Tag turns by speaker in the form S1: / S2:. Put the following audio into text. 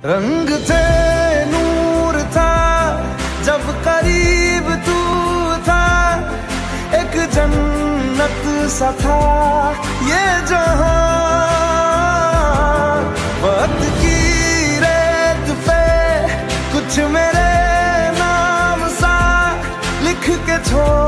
S1: रंग थे, नूर था, जब करीब तू था, एक जन्नत सा था ये जहां। वक्त की रेत पे कुछ मेरे नाम सा लिख के छोड़